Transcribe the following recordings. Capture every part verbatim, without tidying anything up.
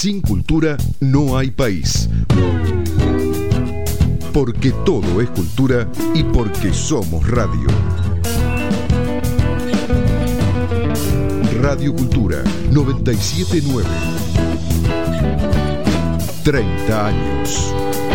Sin cultura no hay país. Porque todo es cultura y porque somos radio. Radio Cultura noventa y siete punto nueve. treinta años.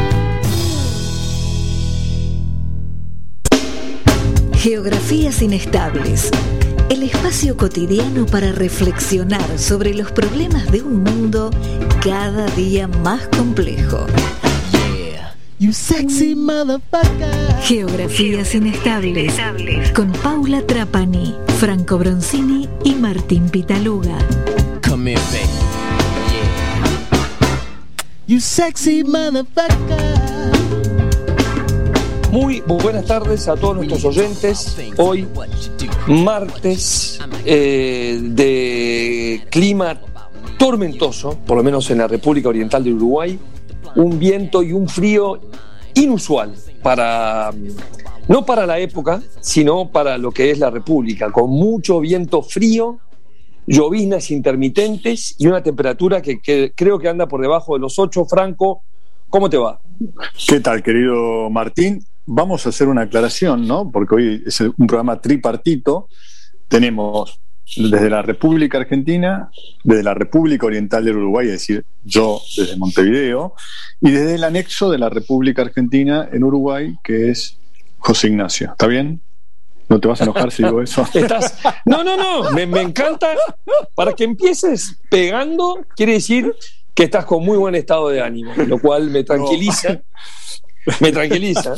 Geografías inestables. El espacio cotidiano para reflexionar sobre los problemas de un mundo cada día más complejo. Yeah. You sexy motherfucker. Geografías inestables. Con Paula Trapani, Franco Bronzini y Martín Pitaluga. Come here, baby. Yeah. You sexy motherfucker. Muy buenas tardes a todos nuestros oyentes. Hoy, martes eh, de clima tormentoso, por lo menos en la República Oriental de Uruguay, un viento y un frío inusual para, no para la época, sino para lo que es la República, con mucho viento frío, lloviznas intermitentes y una temperatura que, que creo que anda por debajo de los ocho. Franco, ¿cómo te va? ¿Qué tal, querido Martín? Vamos a hacer una aclaración, ¿no? Porque hoy es un programa tripartito. Tenemos desde la República Argentina, desde la República Oriental del Uruguay, es decir, yo desde Montevideo, y desde el anexo de la República Argentina en Uruguay, que es José Ignacio. ¿Está bien? ¿No te vas a enojar si digo eso? Estás... No, no, no. Me, me encanta. Para que empieces pegando, quiere decir que estás con muy buen estado de ánimo, lo cual me tranquiliza. No. Me tranquiliza.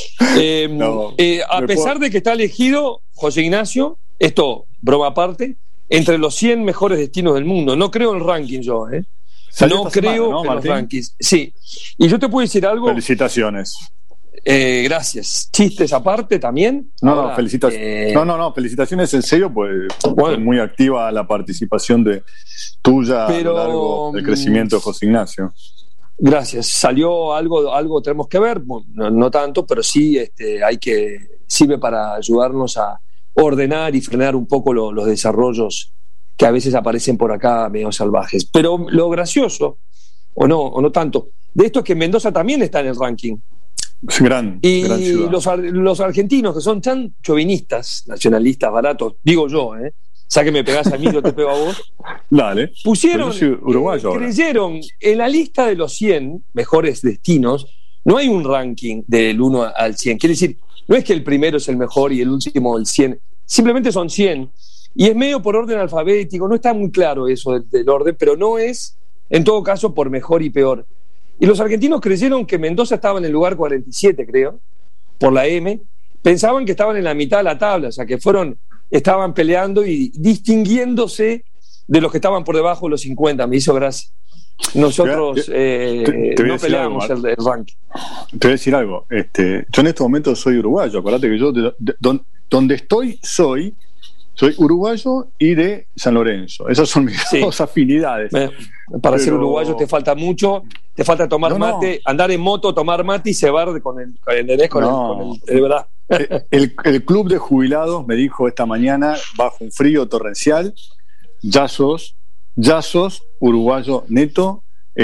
Eh, no, eh, a pesar puedo... de que está elegido José Ignacio, esto, broma aparte, entre los cien mejores destinos del mundo. No creo en el ranking yo, ¿eh? No creo semana, ¿no, en Martín? Los rankings. Sí. Y yo te puedo decir algo. Felicitaciones. Eh, gracias. Chistes aparte también. No, Ahora, no, felicitaciones. Eh... No, no, no, felicitaciones en serio, pues bueno. Muy activa la participación de tuya Pero... a lo largo del crecimiento de José Ignacio. Gracias. Salió algo, algo tenemos que ver, no, no tanto, pero sí este, hay que sirve para ayudarnos a ordenar y frenar un poco lo, los desarrollos que a veces aparecen por acá medio salvajes. Pero lo gracioso, o no, o no tanto, de esto es que Mendoza también está en el ranking. Es gran, y gran ciudad. Los, los argentinos que son tan chauvinistas, nacionalistas, baratos, digo yo, ¿eh? Ya que me pegás a mí, yo te pego a vos. Dale. Pusieron, yo soy uruguayo eh, creyeron, en la lista de los cien mejores destinos, no hay un ranking del uno al cien. Quiere decir, no es que el primero es el mejor y el último el cien. Simplemente son cien. Y es medio por orden alfabético. No está muy claro eso del, del orden, pero no es, en todo caso, por mejor y peor. Y los argentinos creyeron que Mendoza estaba en el lugar cuarenta y siete, creo, por la M. Pensaban que estaban en la mitad de la tabla, o sea, que fueron... estaban peleando y distinguiéndose de los que estaban por debajo de los cincuenta. Me hizo gracia. Nosotros eh, te, te no peleamos algo, el, el ranking. Te voy a decir algo. Este, yo en este momento soy uruguayo. Acordate que yo, de, de, de, donde estoy, soy soy uruguayo y de San Lorenzo. Esas son mis sí. dos afinidades. Eh, para Pero... ser uruguayo te falta mucho. Te falta tomar no, mate, no. andar en moto, tomar mate y cebar con el, con el, con no. el, con el de verdad. El, el club de jubilados me dijo esta mañana, bajo un frío torrencial, ya sos, ya sos uruguayo neto,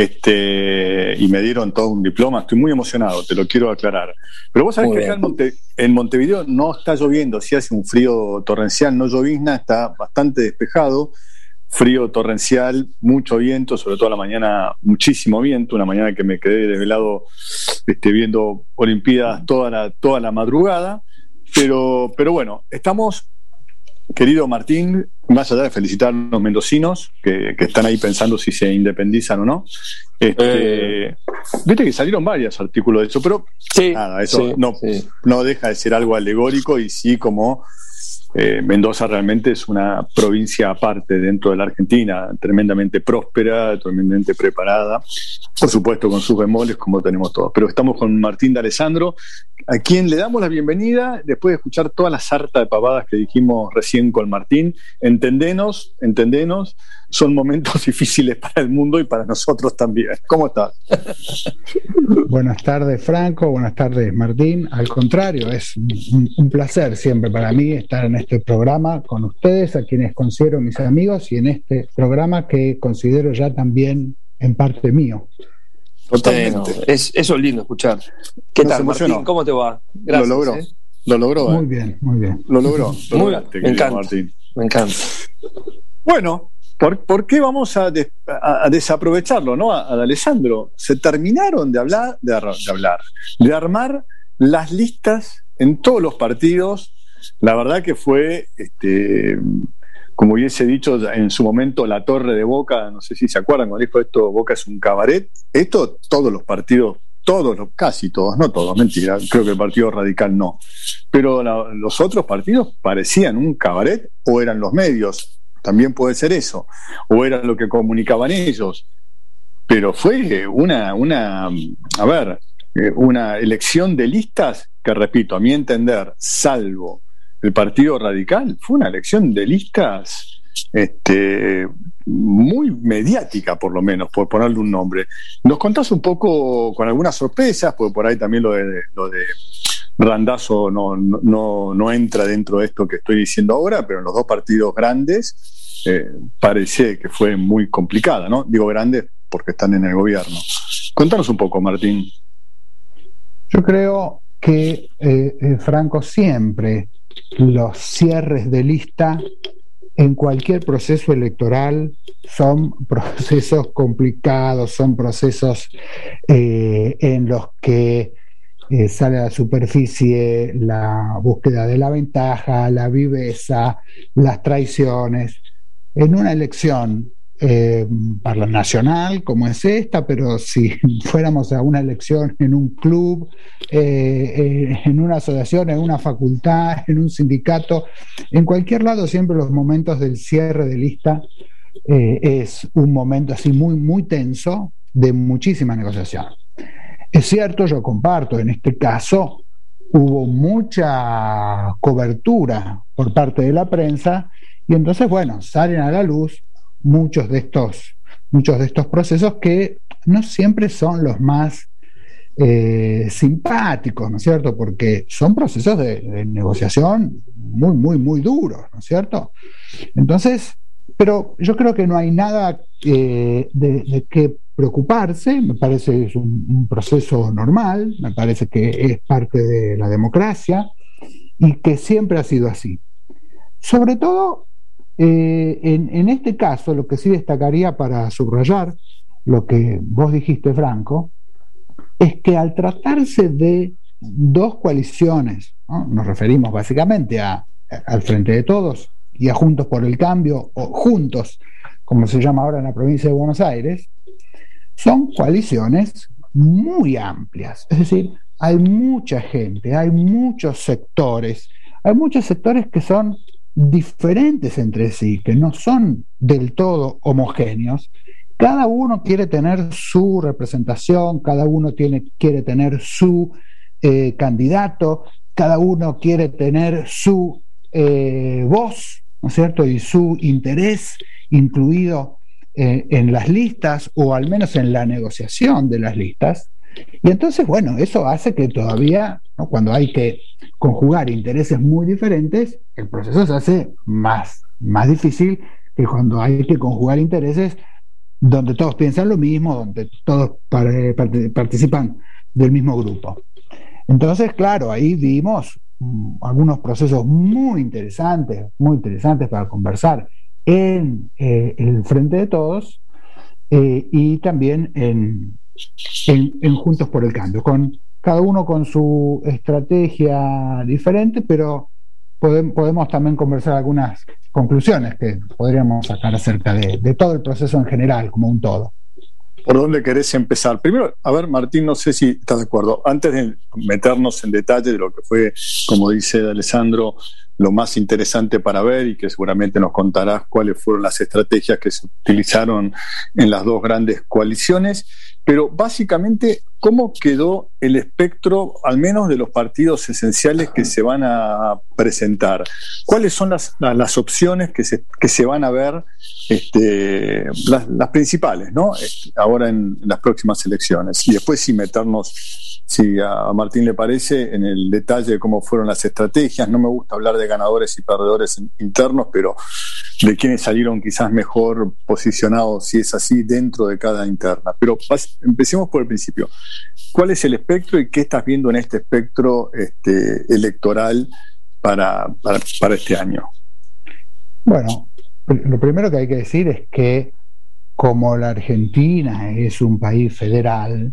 este, y me dieron todo un diploma. Estoy muy emocionado, te lo quiero aclarar. Pero vos sabés muy que acá en, Monte, en Montevideo no está lloviendo, sí hace un frío torrencial, no llovizna, está bastante despejado. Frío torrencial, mucho viento, sobre todo a la mañana, muchísimo viento, una mañana que me quedé desvelado este, viendo Olimpiadas toda la, toda la madrugada, pero, pero bueno, estamos, querido Martín, más allá de felicitar a los mendocinos que, que están ahí pensando si se independizan o no, este, eh. viste que salieron varios artículos de eso, pero sí, nada, eso sí, no, sí. no deja de ser algo alegórico y sí como... Eh, Mendoza realmente es una provincia aparte dentro de la Argentina, tremendamente próspera, tremendamente preparada, por supuesto con sus bemoles como tenemos todos. Pero estamos con Martín D'Alessandro, a quien le damos la bienvenida después de escuchar toda la sarta de pavadas que dijimos recién con Martín. Entendenos, entendenos, son momentos difíciles para el mundo y para nosotros también. ¿Cómo estás? Buenas tardes, Franco, buenas tardes, Martín. Al contrario, es un, un placer siempre para mí estar en este programa con ustedes, a quienes considero mis amigos, y en este programa que considero ya también en parte mío. Totalmente. Bueno, es, eso es lindo escuchar. ¿Qué Nos tal, emocionó. Martín? ¿Cómo te va? Gracias. Lo logró. ¿eh? Lo logró. Muy eh. bien, muy bien. Lo logró. Lo Muy, lograste, me encanta. Martín. Me encanta. Bueno, ¿por, por qué vamos a, des, a, a desaprovecharlo, no? A, a Alessandro, se terminaron de hablar, de, de hablar, de armar las listas en todos los partidos. La verdad que fue, este, como hubiese dicho en su momento la Torre de Boca, no sé si se acuerdan cuando dijo esto, Boca es un cabaret. Esto todos los partidos, todos, casi todos, no todos, mentira, creo que el Partido Radical no. Pero la, los otros partidos parecían un cabaret, o eran los medios, también puede ser eso, o era lo que comunicaban ellos. Pero fue una, una a ver, una elección de listas que, repito, a mi entender, salvo el Partido Radical, fue una elección de listas este, muy mediática, por lo menos, por ponerle un nombre. ¿Nos contás un poco con algunas sorpresas? Porque por ahí también lo de, lo de Randazzo no, no, no entra dentro de esto que estoy diciendo ahora, pero en los dos partidos grandes eh, parece que fue muy complicada, ¿no? Digo grandes porque están en el gobierno. Contanos un poco, Martín. Yo creo que, eh, eh, Franco, siempre los cierres de lista en cualquier proceso electoral son procesos complicados, son procesos eh, en los que eh, sale a la superficie la búsqueda de la ventaja, la viveza, las traiciones. En una elección eh, para la nacional como es esta, pero si fuéramos a una elección en un club, eh, eh, en una asociación, en una facultad, en un sindicato, en cualquier lado, siempre los momentos del cierre de lista eh, es un momento así muy, muy tenso, de muchísima negociación. Es cierto, yo comparto, en este caso hubo mucha cobertura por parte de la prensa y entonces, bueno, salen a la luz muchos de estos, muchos de estos procesos que no siempre son los más eh, simpáticos, ¿no es cierto? Porque son procesos de, de negociación muy, muy, muy duros, ¿no es cierto? Entonces, pero yo creo que no hay nada eh, de, de qué preocuparse, me parece que es un, un proceso normal, me parece que es parte de la democracia y que siempre ha sido así. Sobre todo, eh, en, en este caso, lo que sí destacaría para subrayar lo que vos dijiste, Franco, es que al tratarse de dos coaliciones, ¿no? Nos referimos básicamente a, a, al Frente de Todos y a Juntos por el Cambio, o Juntos, como se llama ahora en la provincia de Buenos Aires, son coaliciones muy amplias, es decir, hay mucha gente, hay muchos sectores, hay muchos sectores que son diferentes entre sí, que no son del todo homogéneos. Cada uno quiere tener su representación, cada uno tiene, quiere tener su eh, candidato, cada uno quiere tener su eh, voz, ¿no es cierto?, y su interés incluido eh, en las listas, o al menos en la negociación de las listas. Y entonces, bueno, eso hace que todavía, ¿no?, cuando hay que conjugar intereses muy diferentes, el proceso se hace más, más difícil que cuando hay que conjugar intereses donde todos piensan lo mismo, donde todos participan del mismo grupo. Entonces, claro, ahí vimos um, algunos procesos muy interesantes, muy interesantes para conversar en eh, el Frente de Todos eh, y también en, en, en Juntos por el Cambio, con cada uno con su estrategia diferente, pero podemos, podemos también conversar algunas conclusiones que podríamos sacar acerca de, de todo el proceso en general, como un todo. ¿Por dónde querés empezar? Primero, a ver, Martín, no sé si estás de acuerdo. Antes de meternos en detalle de lo que fue, como dice Alessandro, lo más interesante para ver, y que seguramente nos contarás cuáles fueron las estrategias que se utilizaron en las dos grandes coaliciones, pero básicamente, ¿cómo quedó el espectro, al menos de los partidos esenciales que se van a presentar? ¿Cuáles son las, las, las opciones que se, que se van a ver, este, las, las principales, ¿no?, ahora en, en las próximas elecciones? Y después sí meternos si a Martín le parece, en el detalle de cómo fueron las estrategias. No me gusta hablar de ganadores y perdedores internos, pero de quienes salieron quizás mejor posicionados, si es así, dentro de cada interna. Pero pas- empecemos por el principio. ¿Cuál es el espectro y qué estás viendo en este espectro este, electoral para, para, para este año? Bueno, lo primero que hay que decir es que como la Argentina es un país federal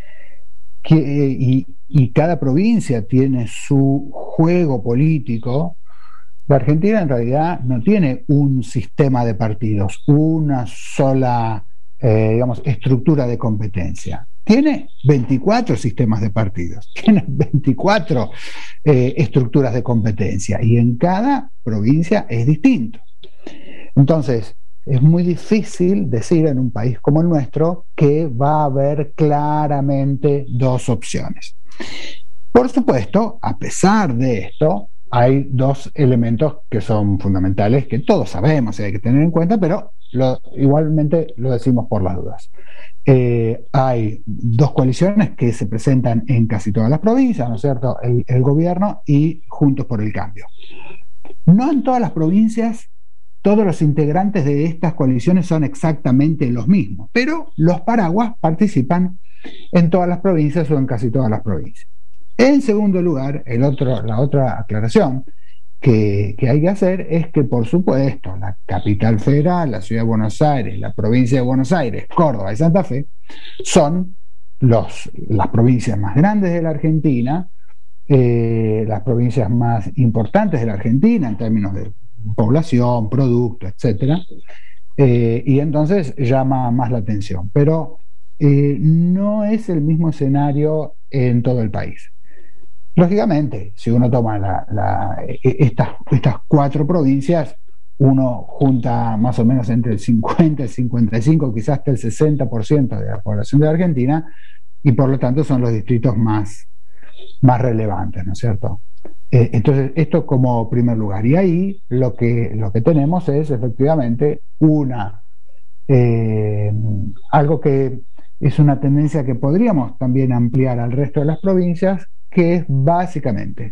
que, y, y cada provincia tiene su juego político, la Argentina en realidad no tiene un sistema de partidos, una sola eh, digamos, estructura de competencia. Tiene veinticuatro sistemas de partidos, tiene veinticuatro eh, estructuras de competencia y en cada provincia es distinto. Entonces, es muy difícil decir en un país como el nuestro que va a haber claramente dos opciones. Por supuesto, a pesar de esto, hay dos elementos que son fundamentales, que todos sabemos y hay que tener en cuenta, pero lo, igualmente lo decimos por las dudas. Eh, hay dos coaliciones que se presentan en casi todas las provincias, ¿no es cierto? El, el gobierno y Juntos por el Cambio. No en todas las provincias todos los integrantes de estas coaliciones son exactamente los mismos, pero los paraguas participan en todas las provincias o en casi todas las provincias. En segundo lugar, el otro, la otra aclaración que, que hay que hacer es que, por supuesto, la capital federal, la ciudad de Buenos Aires, la provincia de Buenos Aires, Córdoba y Santa Fe son los, las provincias más grandes de la Argentina, eh, las provincias más importantes de la Argentina en términos de población, producto, etcétera, eh, y entonces llama más la atención. Pero eh, no es el mismo escenario en todo el país. Lógicamente, si uno toma la, la, estas, estas cuatro provincias, uno junta más o menos entre el cincuenta, el cincuenta y cinco, quizás hasta el sesenta por ciento de la población de la Argentina, y por lo tanto son los distritos más, más relevantes, ¿no es cierto? Eh, entonces, esto como primer lugar. Y ahí lo que, lo que tenemos es efectivamente una eh, algo que es una tendencia que podríamos también ampliar al resto de las provincias, que es básicamente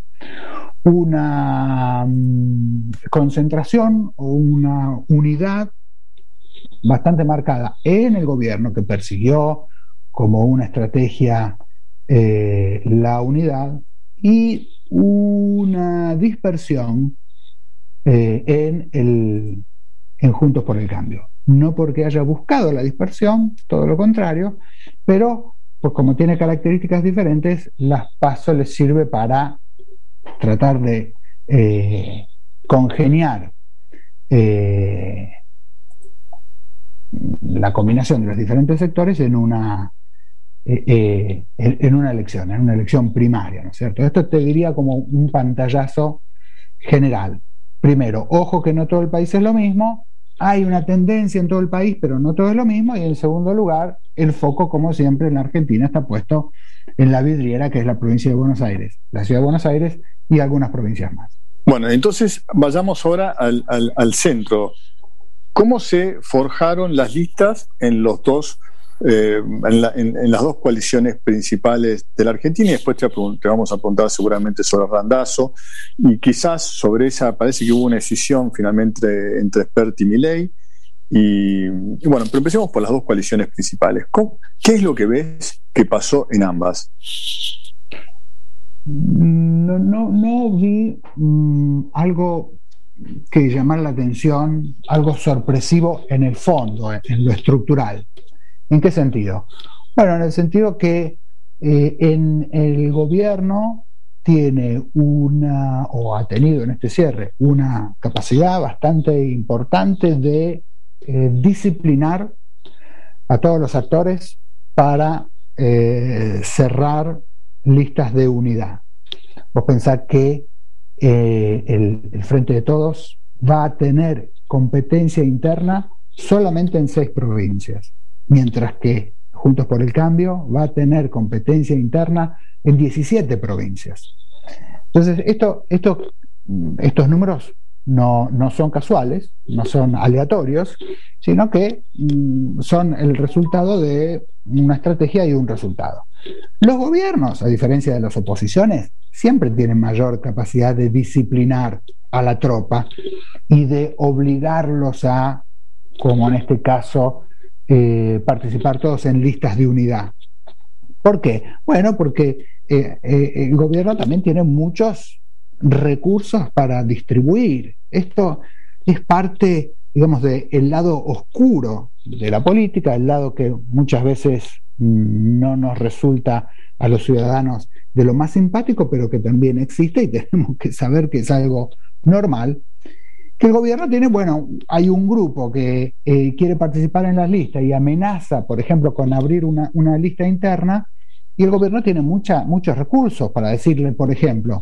una um, concentración o una unidad bastante marcada en el gobierno, que persiguió como una estrategia eh, la unidad, y una dispersión eh, en, el, en Juntos por el Cambio. No porque haya buscado la dispersión, todo lo contrario, pero pues como tiene características diferentes, las PASO les sirve para tratar de eh, congeniar eh, la combinación de los diferentes sectores en una Eh, eh, en una elección, en una elección primaria, ¿no es cierto? Esto te diría como un pantallazo general. Primero, ojo que no todo el país es lo mismo, hay una tendencia en todo el país, pero no todo es lo mismo, y en segundo lugar, el foco, como siempre en la Argentina, está puesto en la vidriera, que es la provincia de Buenos Aires, la ciudad de Buenos Aires y algunas provincias más. Bueno, entonces vayamos ahora al, al, al centro. ¿Cómo se forjaron las listas en los dos Eh, en, la, en, en las dos coaliciones principales de la Argentina? Y después te, te vamos a preguntar seguramente sobre Randazzo y quizás sobre esa, parece que hubo una decisión finalmente entre, entre Spert y Milei, y, y bueno, pero empecemos por las dos coaliciones principales. ¿Cómo, ¿qué es lo que ves que pasó en ambas? No, no, no vi um, algo que llamara la atención, algo sorpresivo en el fondo, en, en lo estructural. ¿En qué sentido? Bueno, en el sentido que eh, en el gobierno tiene una, o ha tenido en este cierre, una capacidad bastante importante de eh, disciplinar a todos los actores para eh, cerrar listas de unidad. Vos pensás que eh, el, el Frente de Todos va a tener competencia interna solamente en seis provincias, mientras que Juntos por el Cambio va a tener competencia interna en diecisiete provincias. Entonces, esto, esto, estos números no, no son casuales, no son aleatorios, sino que mm, son el resultado de una estrategia y un resultado. Los gobiernos, a diferencia de las oposiciones, siempre tienen mayor capacidad de disciplinar a la tropa y de obligarlos a, como en este caso, eh, participar todos en listas de unidad. ¿Por qué? Bueno, porque eh, eh, el gobierno también tiene muchos recursos para distribuir. Esto es parte, digamos, del lado oscuro de la política, el lado que muchas veces no nos resulta a los ciudadanos de lo más simpático, pero que también existe y tenemos que saber que es algo normal. Que el gobierno tiene, bueno, hay un grupo que eh, quiere participar en las listas y amenaza, por ejemplo, con abrir una, una lista interna, y el gobierno tiene mucha, muchos recursos para decirle, por ejemplo,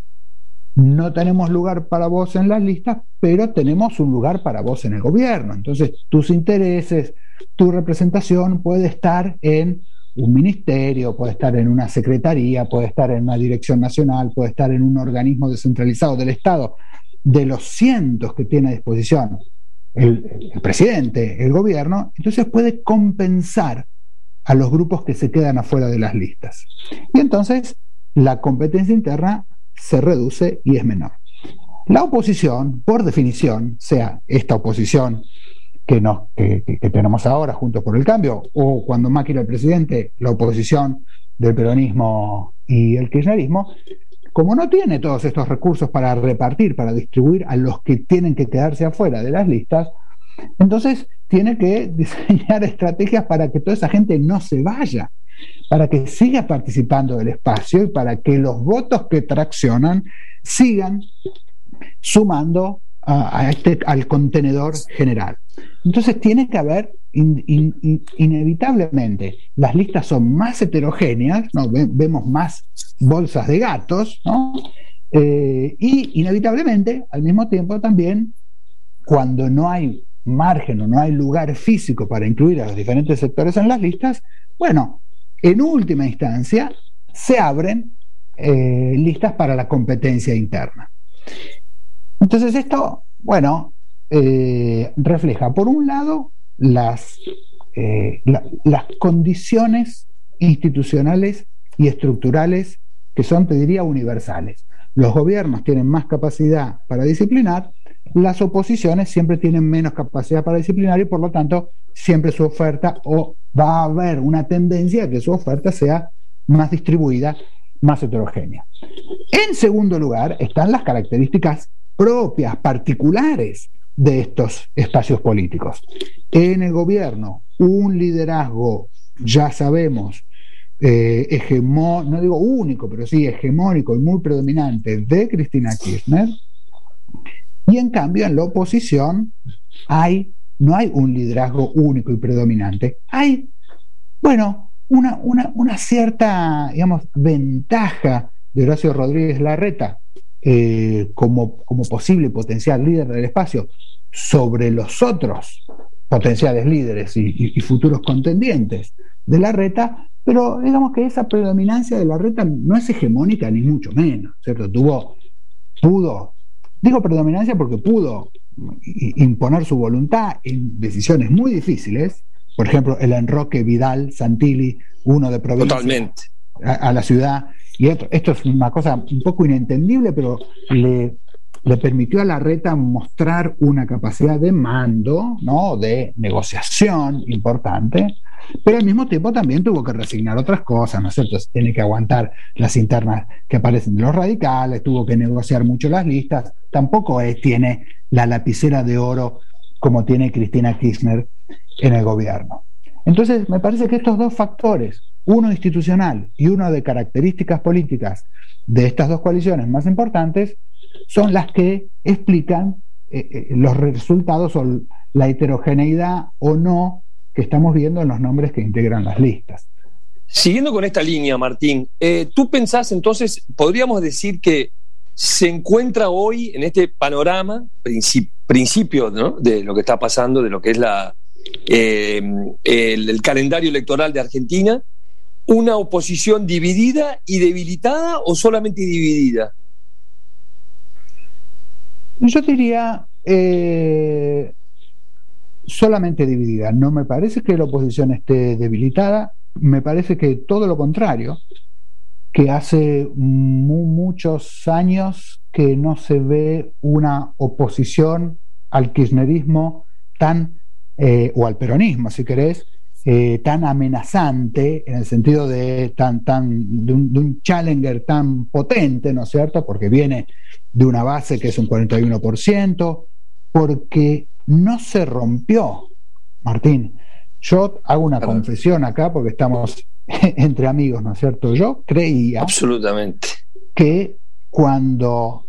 no tenemos lugar para vos en las listas, pero tenemos un lugar para vos en el gobierno. Entonces, tus intereses, tu representación puede estar en un ministerio, puede estar en una secretaría, puede estar en una dirección nacional, puede estar en un organismo descentralizado del Estado. De los cientos que tiene a disposición el, el presidente, el gobierno, entonces puede compensar a los grupos que se quedan afuera de las listas. Y entonces la competencia interna se reduce y es menor. La oposición, por definición, sea esta oposición que, nos, que, que, que tenemos ahora, Juntos por el Cambio, o cuando Macri era el presidente, la oposición del peronismo y el kirchnerismo, como no tiene todos estos recursos para repartir, para distribuir a los que tienen que quedarse afuera de las listas, entonces tiene que diseñar estrategias para que toda esa gente no se vaya, para que siga participando del espacio y para que los votos que traccionan sigan sumando a, a este, al contenedor general. Entonces tiene que haber in, in, in, inevitablemente, las listas son más heterogéneas, ¿no? Ve, vemos más bolsas de gatos, ¿no? Eh, y inevitablemente, al mismo tiempo también, cuando no hay margen o no hay lugar físico para incluir a los diferentes sectores en las listas, bueno, en última instancia se abren eh, listas para la competencia interna. Entonces esto, bueno, eh, refleja por un lado las, eh, la, las condiciones institucionales y estructurales que son, te diría, universales. Los gobiernos tienen más capacidad para disciplinar, las oposiciones siempre tienen menos capacidad para disciplinar y por lo tanto siempre su oferta, o va a haber una tendencia a que su oferta sea más distribuida, más heterogénea. En segundo lugar están las características propias, particulares de estos espacios políticos. En el gobierno, un liderazgo, ya sabemos, eh, hegemónico, no digo único, pero sí hegemónico y muy predominante de Cristina Kirchner, y en cambio en la oposición hay, no hay un liderazgo único y predominante, hay, bueno, una, una, una cierta, digamos, ventaja de Horacio Rodríguez Larreta eh, como, como posible potencial líder del espacio sobre los otros potenciales líderes y, y, y futuros contendientes de Larreta, pero digamos que esa predominancia de Larreta no es hegemónica ni mucho menos, ¿cierto? Tuvo, pudo, digo predominancia porque pudo imponer su voluntad en decisiones muy difíciles, por ejemplo, el enroque Vidal-Santilli, uno de provincia, totalmente, a, a la ciudad, y esto, esto es una cosa un poco inentendible, pero le, le permitió a Larreta mostrar una capacidad de mando, ¿no?, de negociación importante, pero al mismo tiempo también tuvo que resignar otras cosas, ¿no es cierto? Tiene que aguantar las internas que aparecen de los radicales, tuvo que negociar mucho las listas, tampoco es, tiene la lapicera de oro como tiene Cristina Kirchner en el gobierno. Entonces, me parece que estos dos factores, uno institucional y uno de características políticas de estas dos coaliciones más importantes, son las que explican eh, eh, los resultados o la heterogeneidad o no que estamos viendo en los nombres que integran las listas. Siguiendo con esta línea, Martín, eh, ¿tú pensás entonces, podríamos decir que se encuentra hoy en este panorama, princip- principio, ¿no?, de lo que está pasando, de lo que es la, eh, el, el calendario electoral de Argentina, una oposición dividida y debilitada o solamente dividida? Yo diría eh, solamente dividida. No me parece que la oposición esté debilitada, me parece que todo lo contrario, que hace mu- muchos años que no se ve una oposición al kirchnerismo tan, eh, o al peronismo, si querés, eh, tan amenazante, en el sentido de, tan, tan, de, un, de un challenger tan potente, ¿no es cierto? Porque viene de una base que es un cuarenta y uno por ciento, porque no se rompió, Martín. Yo hago una Perdón. confesión acá, porque estamos entre amigos, ¿no es cierto? Yo creía Absolutamente. que cuando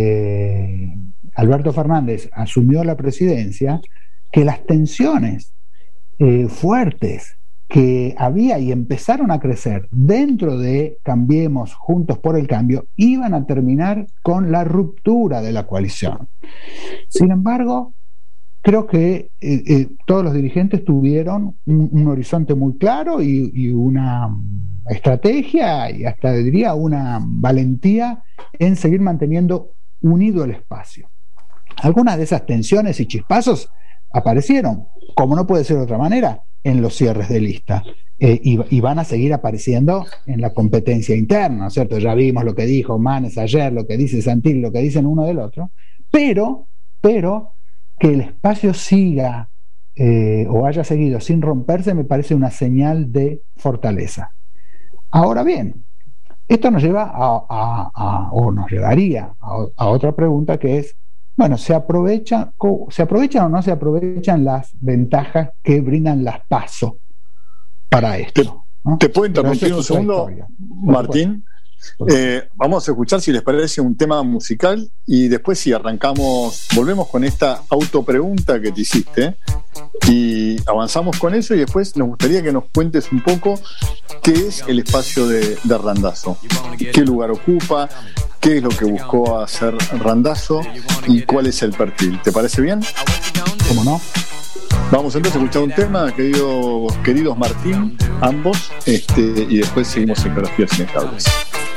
eh, Alberto Fernández asumió la presidencia, que las tensiones eh, fuertes que había y empezaron a crecer dentro de Cambiemos, Juntos por el Cambio, iban a terminar con la ruptura de la coalición. Sin embargo, creo que eh, eh, todos los dirigentes tuvieron un, un horizonte muy claro y, y una estrategia y hasta diría una valentía en seguir manteniendo unido el espacio. Algunas de esas tensiones y chispazos aparecieron, como no puede ser de otra manera, en los cierres de lista. Eh, y, y van a seguir apareciendo en la competencia interna, ¿no es cierto? Ya vimos lo que dijo Manes ayer, lo que dice Santil, lo que dicen uno del otro, pero, pero que el espacio siga eh, o haya seguido sin romperse me parece una señal de fortaleza. Ahora bien, esto nos lleva a, a, a o nos llevaría a, a otra pregunta, que es, bueno, ¿se aprovecha, ¿se aprovechan o no se aprovechan las ventajas que brindan las PASO para esto? ¿no? ¿Te puedo Pero interrumpir esa un es otra segundo, historia. Martín? Eh, vamos a escuchar, si les parece, un tema musical y después, si arrancamos, volvemos con esta autopregunta que te hiciste y avanzamos con eso, y después nos gustaría que nos cuentes un poco qué es el espacio de, de Randazzo, qué lugar ocupa, qué es lo que buscó hacer Randazzo y cuál es el perfil. ¿Te parece bien? ¿Cómo no? Vamos entonces a escuchar un tema, queridos, queridos Martín, ambos, este, y después seguimos en Geografías Inestables.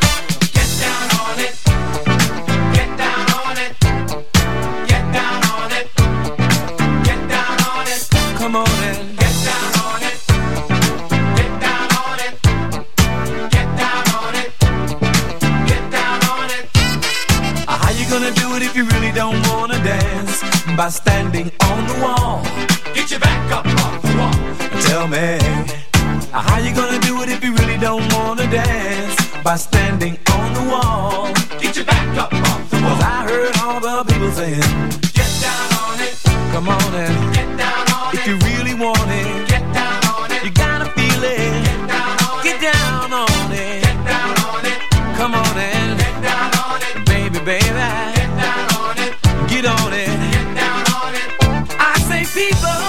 If you really don't wanna dance by standing on the wall, get your back up off the wall. Tell me, how you gonna do it if you really don't wanna dance by standing on the wall? Get your back up off the wall. 'Cause I heard all the people saying, get down on it. Come on and get down on it. If you really want it, get down on it. You gotta feel it. Get down on it. Get down on it. Get down on it. Come on and get down on it. Baby, baby. Get on it, get down on it. I say, people,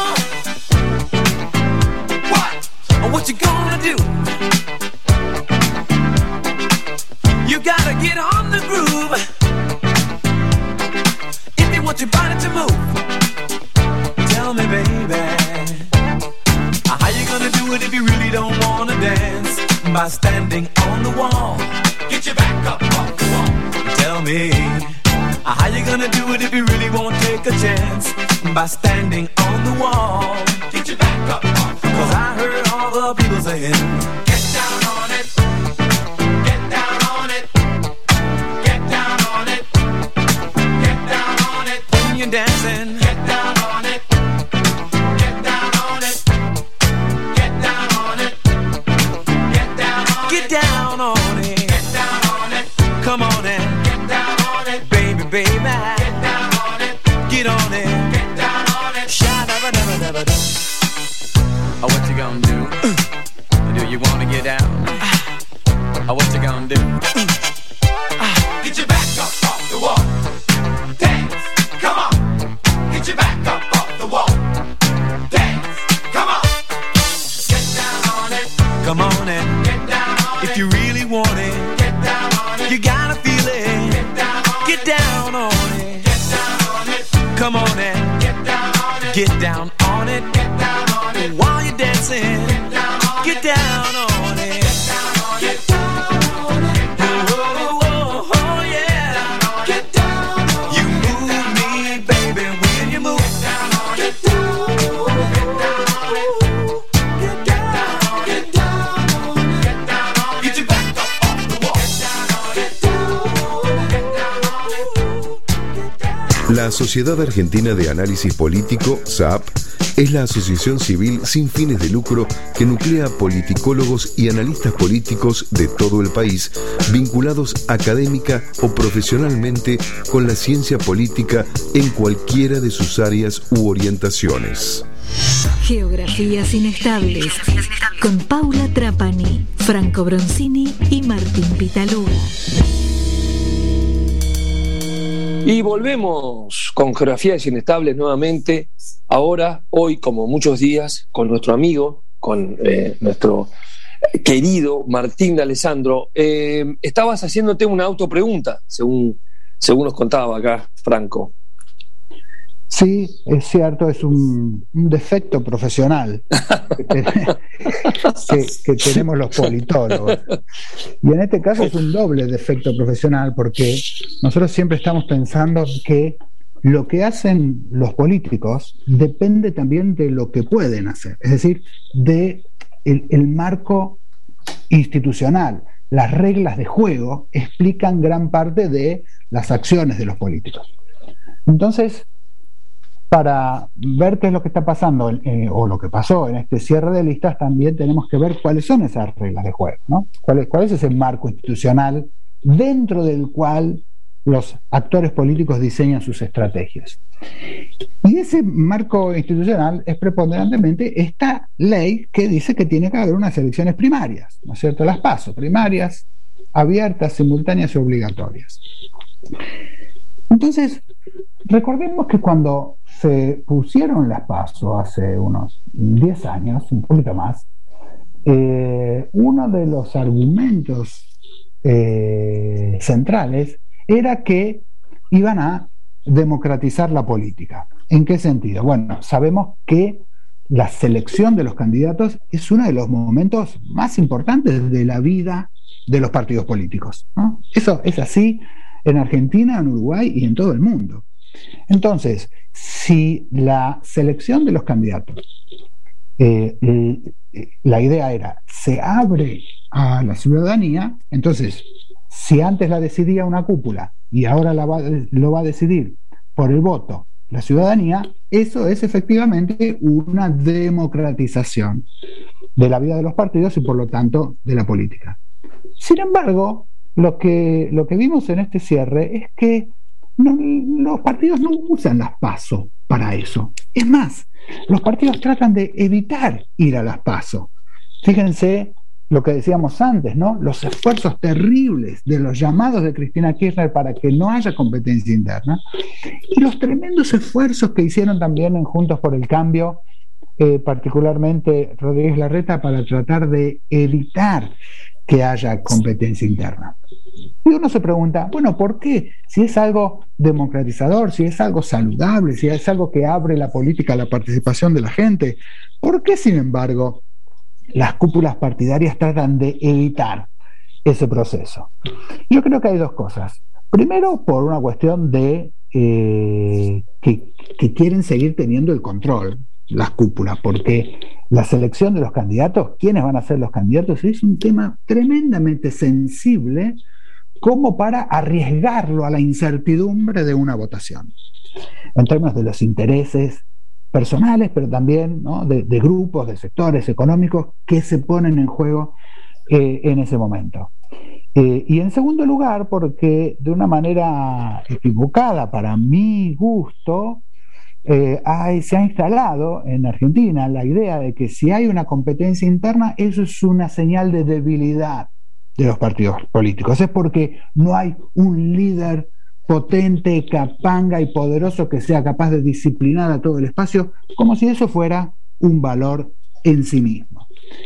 what? What you gonna do? You gotta get on the groove if you want your body to move. Tell me, baby, how you gonna do it if you really don't wanna dance by standing on the wall? Get your back up off the wall. Tell me, how you gonna do it if you really won't take a chance by standing on the wall? Get your back up off the wall. 'Cause I heard all the people saying, get down on it. Get down on it. Get down on it. Get down on it. When you're dancing, get down on it. Get down on it. Get down on it. Get down on it. Get down on it. Get down on it. Come on and get down on it. Baby, baby, get down on it, get on it, get down on it. Sha-da-ba-da-ba-da-ba-da. Oh, what you gonna do? Uh, do you wanna get down? Uh, oh, what you gonna do? Uh, get your back up off the wall. Dance, come on. Get your back up off the wall. Dance, come on. Get down on it. Come on and get down on it. If you really want it, get down on it. You gotta feel it. Get down on it. Get down on it. Get down on it. Come on and get down on it. Get down on it. Get down on it. While you're dancing, get down on get it. Down on it. Get down on get it. Down on it. Oh, oh, oh, oh yeah. Get down on you move me Sociedad Argentina de Análisis Político, S A P, es la asociación civil sin fines de lucro que nuclea politicólogos y analistas políticos de todo el país, vinculados académica o profesionalmente con la ciencia política en cualquiera de sus áreas u orientaciones. Geografías Inestables, con Paula Trapani, Franco Bronzini y Martín Pitaluga. Y volvemos con Geografías Inestables nuevamente, ahora, hoy, como muchos días, con nuestro amigo, con eh, nuestro querido Martín de Alessandro. Eh, estabas haciéndote una autopregunta, según, según nos contaba acá Franco. Sí, es cierto, es un, un defecto profesional que, que, que tenemos los politólogos. Y en este caso es un doble defecto profesional, porque nosotros siempre estamos pensando que lo que hacen los políticos depende también de lo que pueden hacer, es decir, de el, el marco institucional. Las reglas de juego explican gran parte de las acciones de los políticos. Entonces, para ver qué es lo que está pasando eh, o lo que pasó en este cierre de listas, también tenemos que ver cuáles son esas reglas de juego, ¿no? ¿Cuál es, cuál es ese marco institucional dentro del cual los actores políticos diseñan sus estrategias? Y ese marco institucional es preponderantemente esta ley que dice que tiene que haber unas elecciones primarias, ¿no es cierto? Las PASO, primarias, abiertas, simultáneas y obligatorias. Entonces, recordemos que cuando se pusieron las PASO hace unos diez años, un poquito más, eh, uno de los argumentos eh, centrales era que iban a democratizar la política. ¿En qué sentido? Bueno, sabemos que la selección de los candidatos es uno de los momentos más importantes de la vida de los partidos políticos, ¿no? Eso es así en Argentina, en Uruguay y en todo el mundo. Entonces, si la selección de los candidatos, eh, eh, la idea era, se abre a la ciudadanía, entonces, si antes la decidía una cúpula y ahora la va, lo va a decidir por el voto la ciudadanía, eso es efectivamente una democratización de la vida de los partidos y por lo tanto de la política. Sin embargo, lo que, lo que vimos en este cierre es que no, los partidos no usan las PASO para eso. Es más, los partidos tratan de evitar ir a las PASO. Fíjense lo que decíamos antes, ¿no? Los esfuerzos terribles de los llamados de Cristina Kirchner para que no haya competencia interna y los tremendos esfuerzos que hicieron también en Juntos por el Cambio, eh, particularmente Rodríguez Larreta, para tratar de evitar que haya competencia interna. Y uno se pregunta, bueno, ¿por qué? Si es algo democratizador, si es algo saludable, si es algo que abre la política a la participación de la gente, ¿por qué, sin embargo, las cúpulas partidarias tratan de evitar ese proceso? Yo creo que hay dos cosas. Primero, por una cuestión de eh, que, que quieren seguir teniendo el control las cúpulas, porque la selección de los candidatos, quiénes van a ser los candidatos, es un tema tremendamente sensible como para arriesgarlo a la incertidumbre de una votación, en términos de los intereses personales, pero también, ¿no?, de, de grupos, de sectores económicos que se ponen en juego eh, en ese momento. Eh, y en segundo lugar, porque de una manera equivocada para mi gusto, eh, hay, se ha instalado en Argentina la idea de que si hay una competencia interna, eso es una señal de debilidad de los partidos políticos. Es porque no hay un líder potente, capanga y poderoso que sea capaz de disciplinar a todo el espacio, como si eso fuera un valor en sí mismo.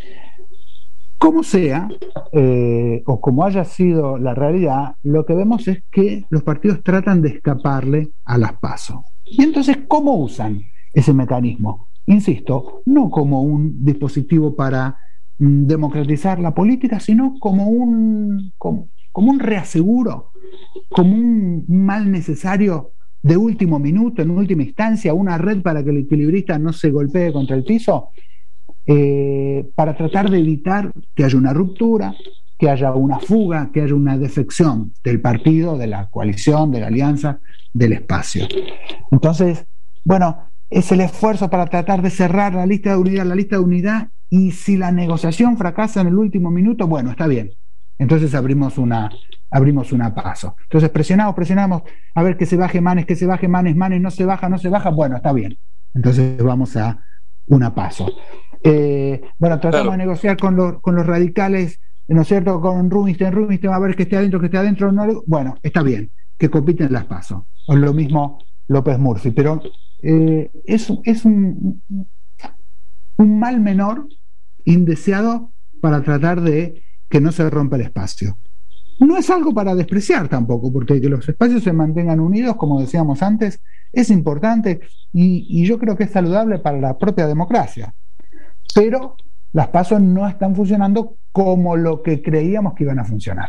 Como sea, eh, o como haya sido la realidad, lo que vemos es que los partidos tratan de escaparle a las PASO. Y entonces, ¿cómo usan ese mecanismo? Insisto, no como un dispositivo para mm, democratizar la política, sino como un, como, como un reaseguro, como un mal necesario de último minuto, en última instancia, una red para que el equilibrista no se golpee contra el piso, eh, para tratar de evitar que haya una ruptura, que haya una fuga, que haya una defección del partido, de la coalición, de la alianza, del espacio. Entonces, bueno, es el esfuerzo para tratar de cerrar la lista de unidad, la lista de unidad, y si la negociación fracasa en el último minuto, bueno, está bien. Entonces abrimos una, abrimos una paso. Entonces presionamos, presionamos, a ver que se baje Manes, que se baje Manes, Manes no se baja, no se baja, bueno, está bien. Entonces vamos a una paso. Eh, bueno, tratamos claro. de negociar con los, con los radicales, ¿no es cierto? Con Rubinstein, Rubinstein, a ver que esté adentro, que esté adentro, no, bueno, está bien, que compiten las pasos. O lo mismo López Murphy, pero eh, es, es un, un mal menor indeseado para tratar de que no se rompa el espacio. No es algo para despreciar tampoco, porque que los espacios se mantengan unidos, como decíamos antes, es importante y, y yo creo que es saludable para la propia democracia. Pero las pasos no están funcionando como lo que creíamos que iban a funcionar.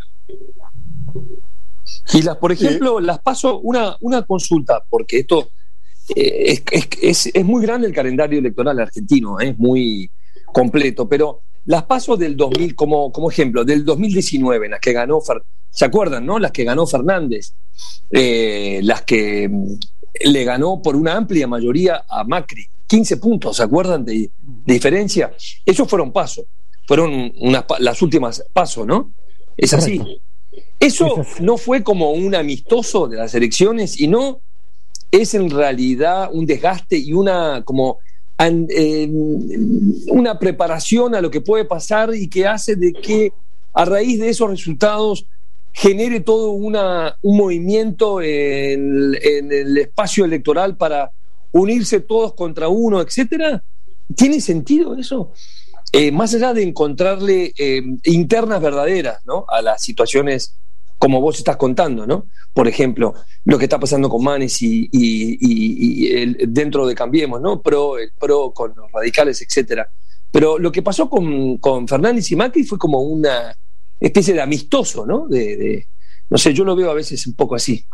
Y las, por ejemplo, sí. las paso una, una consulta, porque esto eh, es, es, es, es muy grande el calendario electoral argentino, eh, es muy completo, pero las pasos del dos mil, como, como ejemplo, del dos mil diecinueve, las que ganó, ¿se acuerdan, no? Las que ganó Fernández, eh, las que le ganó por una amplia mayoría a Macri, quince puntos, ¿se acuerdan de, de diferencia? Esos fueron pasos, fueron unas, las últimas pasos, ¿no? Es así. Correcto. Eso no fue como un amistoso de las elecciones y no es en realidad un desgaste y una como eh, una preparación a lo que puede pasar y que hace de que a raíz de esos resultados genere todo una, un movimiento en, en el espacio electoral para unirse todos contra uno, etcétera. ¿Tiene sentido eso? Eh, más allá de encontrarle eh, internas verdaderas, ¿no?, a las situaciones como vos estás contando, ¿no? Por ejemplo, lo que está pasando con Manes y, y, y, y el, dentro de Cambiemos, ¿no? Pro, el pro con los radicales, etcétera. Pero lo que pasó con, con Fernández y Macri fue como una especie de amistoso, ¿no? De, de, no sé, yo lo veo a veces un poco así.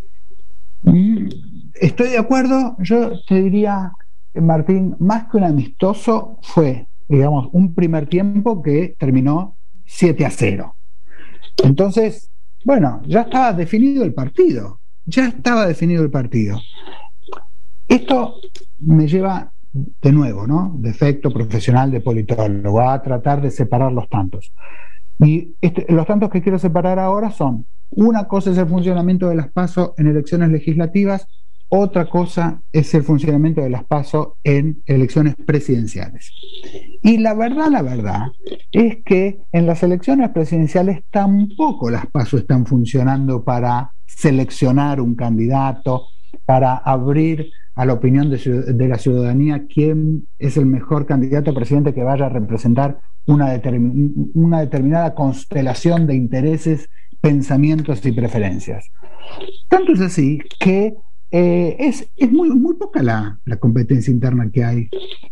Estoy de acuerdo. Yo te diría, Martín, más que un amistoso fue, digamos, un primer tiempo que terminó siete a cero. Entonces, bueno, ya estaba definido el partido, ya estaba definido el partido. Esto me lleva de nuevo, ¿no?, defecto profesional de politólogo, a tratar de separar los tantos. Y este, los tantos que quiero separar ahora son: una cosa es el funcionamiento de las PASO en elecciones legislativas, otra cosa es el funcionamiento de las PASO en elecciones presidenciales. Y la verdad, la verdad, es que en las elecciones presidenciales tampoco las PASO están funcionando para seleccionar un candidato, para abrir a la opinión de, de la ciudadanía quién es el mejor candidato a presidente que vaya a representar una, determin, una determinada constelación de intereses, pensamientos y preferencias. Tanto es así que Eh, es, es muy, muy poca la, la competencia interna que hay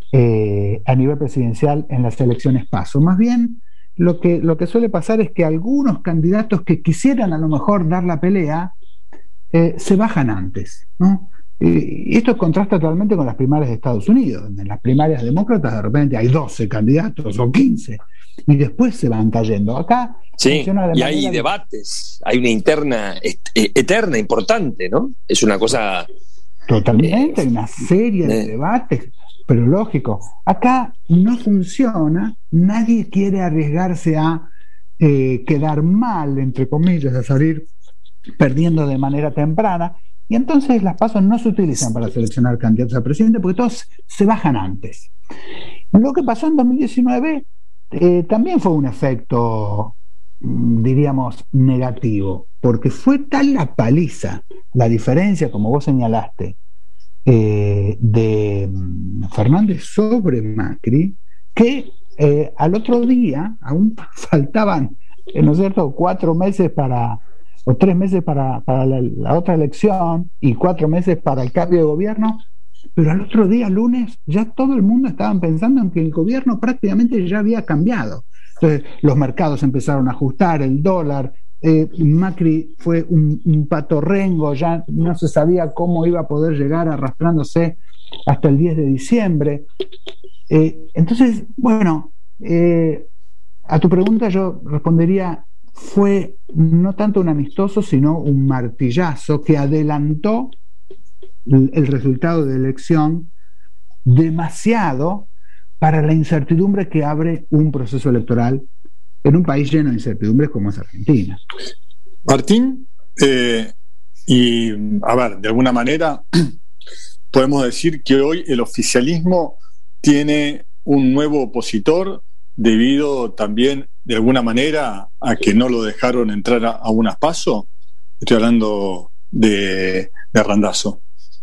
eh, a nivel presidencial en las elecciones PASO. Más bien, lo que, lo que suele pasar es que algunos candidatos que quisieran a lo mejor dar la pelea eh, se bajan antes, ¿no? Y esto contrasta totalmente con las primarias de Estados Unidos. En las primarias demócratas de repente hay doce candidatos o quince y después se van cayendo. Acá sí, y hay de... debates, hay una interna eterna, importante, ¿no? Es una cosa... Totalmente, hay eh, una serie de eh. debates, pero lógico. Acá no funciona, nadie quiere arriesgarse a eh, quedar mal, entre comillas, a salir perdiendo de manera temprana. Y entonces las PASO no se utilizan para seleccionar candidatos a presidente porque todos se bajan antes. Lo que pasó en dos mil diecinueve eh, también fue un efecto, diríamos, negativo, porque fue tal la paliza, la diferencia, como vos señalaste, eh, de Fernández sobre Macri, que eh, al otro día aún faltaban, ¿no es cierto?, cuatro meses para... o tres meses para, para la, la otra elección y cuatro meses para el cambio de gobierno, pero al otro día, lunes, ya todo el mundo estaba pensando en que el gobierno prácticamente ya había cambiado. Entonces los mercados empezaron a ajustar, el dólar, eh, Macri fue un, un patorrengo, ya no se sabía cómo iba a poder llegar arrastrándose hasta el diez de diciembre. Eh, entonces, bueno, eh, a tu pregunta yo respondería, fue no tanto un amistoso, sino un martillazo que adelantó el, el resultado de la elección demasiado para la incertidumbre que abre un proceso electoral en un país lleno de incertidumbres como es Argentina. Martín, eh, y a ver, de alguna manera podemos decir que hoy el oficialismo tiene un nuevo opositor debido también de alguna manera a que no lo dejaron entrar a, a unas PASO. Estoy hablando de, de Randazzo.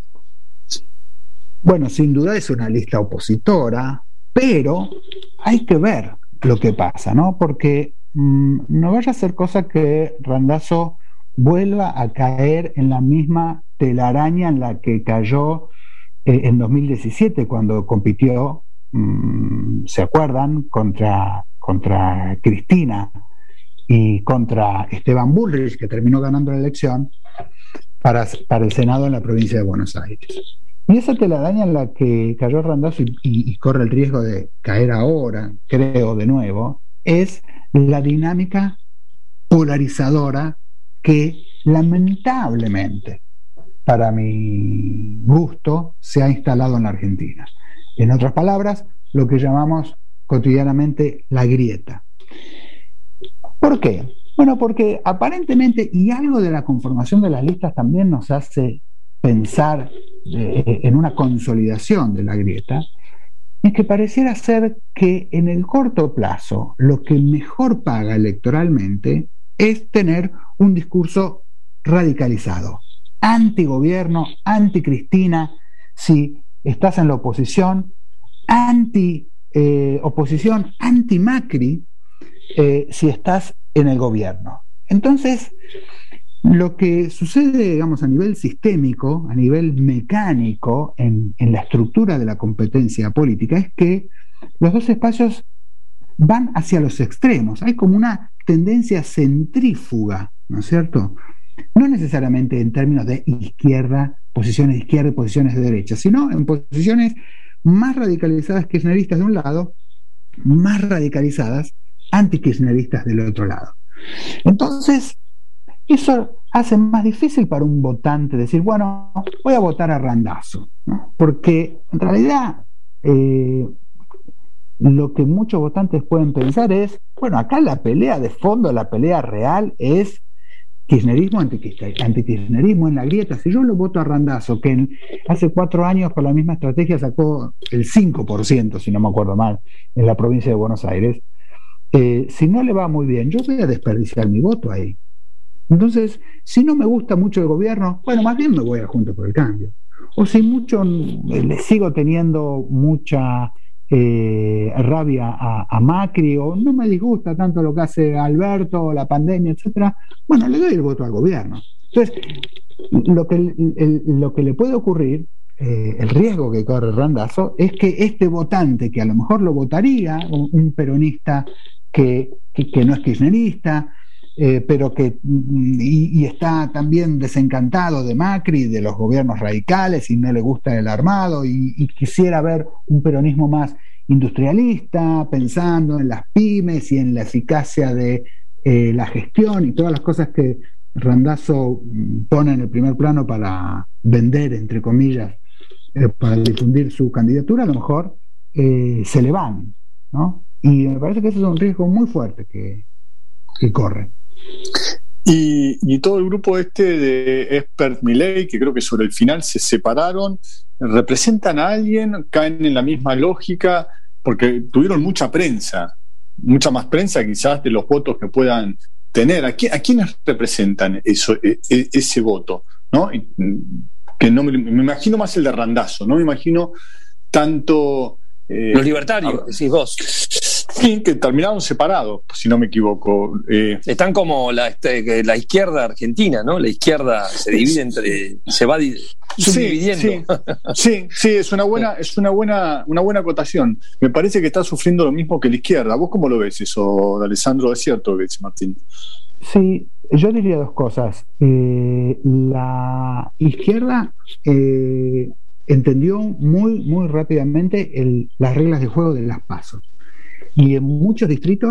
Bueno, sin duda es una lista opositora, pero hay que ver lo que pasa, ¿no? Porque mmm, no vaya a ser cosa que Randazzo vuelva a caer en la misma telaraña en la que cayó eh, en dos mil diecisiete cuando compitió, mmm, ¿se acuerdan?, contra, contra Cristina y contra Esteban Bullrich, que terminó ganando la elección para, para el Senado en la provincia de Buenos Aires. Y esa telaraña en la que cayó Randazzo y, y, y corre el riesgo de caer ahora, creo, de nuevo, es la dinámica polarizadora que lamentablemente, para mi gusto, se ha instalado en la Argentina. En otras palabras, lo que llamamos cotidianamente la grieta. ¿Por qué? Bueno, porque aparentemente, y algo de la conformación de las listas también nos hace pensar eh, en una consolidación de la grieta, es que pareciera ser que en el corto plazo lo que mejor paga electoralmente es tener un discurso radicalizado, antigobierno, anti-Cristina, si estás en la oposición, anti-oposición, eh, anti-Macri, eh, si estás en el gobierno. Entonces, lo que sucede, digamos, a nivel sistémico, a nivel mecánico, en, en la estructura de la competencia política, es que los dos espacios van hacia los extremos. Hay como una tendencia centrífuga, ¿no es cierto? No necesariamente en términos de izquierda, posiciones de izquierda y posiciones de derecha, sino en posiciones más radicalizadas kirchneristas de un lado, más radicalizadas antikirchneristas del otro lado. Entonces, eso hace más difícil para un votante decir, bueno, voy a votar a Randazzo, ¿no? Porque en realidad eh, lo que muchos votantes pueden pensar es, bueno, acá la pelea de fondo, la pelea real es kirchnerismo, antikirchnerismo en la grieta. Si yo lo voto a Randazzo, que en, hace cuatro años con la misma estrategia sacó el cinco por ciento, si no me acuerdo mal, en la provincia de Buenos Aires, eh, si no le va muy bien, yo voy a desperdiciar mi voto ahí. Entonces, si no me gusta mucho el gobierno, bueno, más bien me voy a Juntos por el Cambio. O si mucho le sigo teniendo mucha eh, rabia a, a Macri, o no me disgusta tanto lo que hace Alberto, la pandemia, etcétera, bueno, le doy el voto al gobierno. Entonces, lo que, el, el, lo que le puede ocurrir, eh, el riesgo que corre Randazzo, es que este votante, que a lo mejor lo votaría, un, un peronista que, que, que no es kirchnerista, Eh, pero que y, y está también desencantado de Macri, de los gobiernos radicales, y no le gusta el armado, y, y quisiera ver un peronismo más industrialista, pensando en las pymes y en la eficacia de eh, la gestión y todas las cosas que Randazzo pone en el primer plano para vender, entre comillas, eh, para difundir su candidatura, a lo mejor eh, se le van, ¿no? Y me parece que ese es un riesgo muy fuerte que, que corre. Y, y todo el grupo este de Expert Milei, que creo que sobre el final se separaron, ¿representan a alguien? ¿Caen en la misma lógica? Porque tuvieron mucha prensa, mucha más prensa quizás de los votos que puedan tener. ¿A, qui- a quiénes representan eso, e- e- ese voto? ¿No? Y, que no me, me imagino más el de Randazzo, no me imagino tanto... Eh, los libertarios, a, decís vos. Sí, que terminaron separados, si no me equivoco. Eh, Están como la, este, la izquierda argentina, ¿no? La izquierda se divide entre, se va di, subdividiendo. Sí, sí, sí, es una buena, es una buena, una buena acotación. Me parece que está sufriendo lo mismo que la izquierda. ¿Vos cómo lo ves eso, Alessandro? ¿Es cierto lo que dice Martín? Sí, yo diría dos cosas. Eh, la izquierda eh, entendió muy, muy rápidamente el, las reglas de juego de las PASO. Y en muchos distritos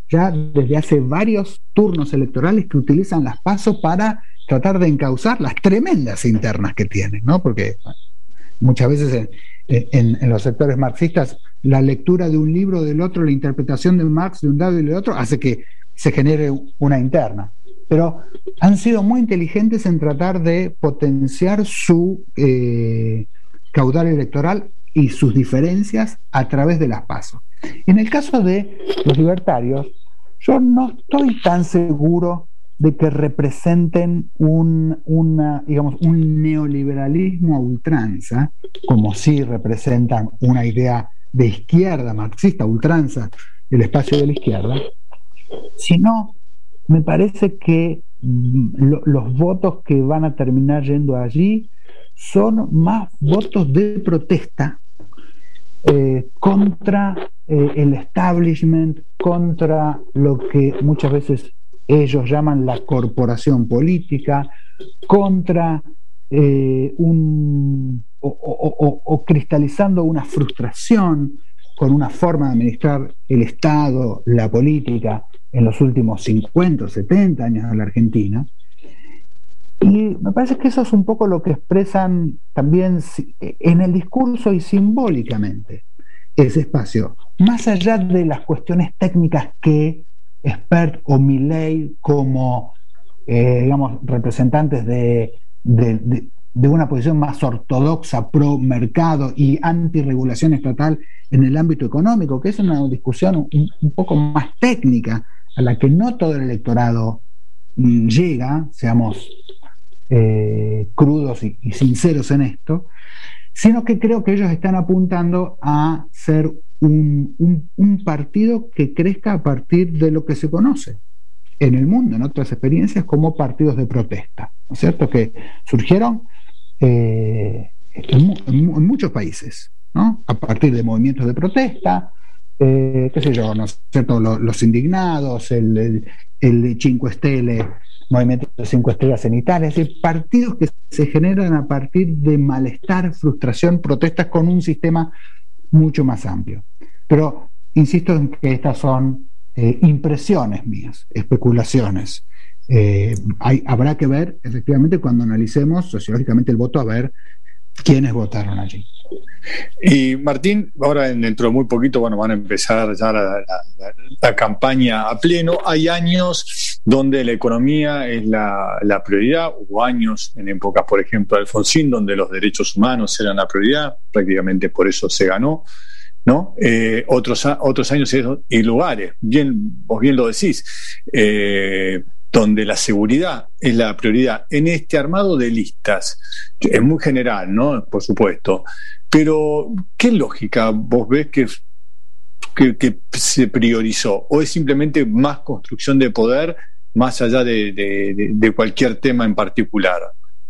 ya desde hace varios turnos electorales que utilizan las PASO para tratar de encauzar las tremendas internas que tienen, ¿no? Porque muchas veces en, en, en los sectores marxistas la lectura de un libro del otro, la interpretación de Marx de un lado y del otro, hace que se genere una interna. Pero han sido muy inteligentes en tratar de potenciar su eh, caudal electoral y sus diferencias a través de las PASO. En el caso de los libertarios, yo no estoy tan seguro de que representen un, una, digamos, un neoliberalismo a ultranza, como sí representan una idea de izquierda, marxista, ultranza, el espacio de la izquierda, sino me parece que lo, los votos que van a terminar yendo allí son más votos de protesta eh, contra eh, el establishment, contra lo que muchas veces ellos llaman la corporación política, contra eh, un o, o, o, o cristalizando una frustración con una forma de administrar el Estado, la política en los últimos cincuenta o setenta años de la Argentina. Y me parece que eso es un poco lo que expresan también en el discurso y simbólicamente ese espacio, más allá de las cuestiones técnicas que Spert o Milei, como eh, digamos representantes de, de, de, de una posición más ortodoxa pro mercado y antirregulación estatal en el ámbito económico, que es una discusión un, un poco más técnica a la que no todo el electorado mm, llega, seamos eh, crudos y, y sinceros en esto, sino que creo que ellos están apuntando a ser un, un, un partido que crezca a partir de lo que se conoce en el mundo, en otras experiencias, como partidos de protesta, ¿no es cierto? Que surgieron eh, en, en, en muchos países, ¿no? A partir de movimientos de protesta, eh, qué sé yo, ¿no es cierto? Los, los indignados, el, el, el Cinque Stelle, movimiento de cinco estrellas en Italia, es decir, partidos que se generan a partir de malestar, frustración, protestas con un sistema mucho más amplio. Pero insisto en que estas son eh, impresiones mías, especulaciones. Eh, hay, habrá que ver, efectivamente, cuando analicemos sociológicamente el voto, a ver quiénes votaron allí. Y Martín, ahora dentro de muy poquito, bueno, van a empezar ya la, la, la, la campaña a pleno. Hay años donde la economía es la, la prioridad, hubo años en épocas, por ejemplo, de Alfonsín, donde los derechos humanos eran la prioridad, prácticamente por eso se ganó, ¿no? Eh, otros, otros años y lugares, bien, vos bien lo decís, eh, donde la seguridad es la prioridad. En este armado de listas, es muy general, ¿no? Por supuesto, pero ¿qué lógica vos ves que, que, que se priorizó? ¿O es simplemente más construcción de poder más allá de, de, de cualquier tema en particular?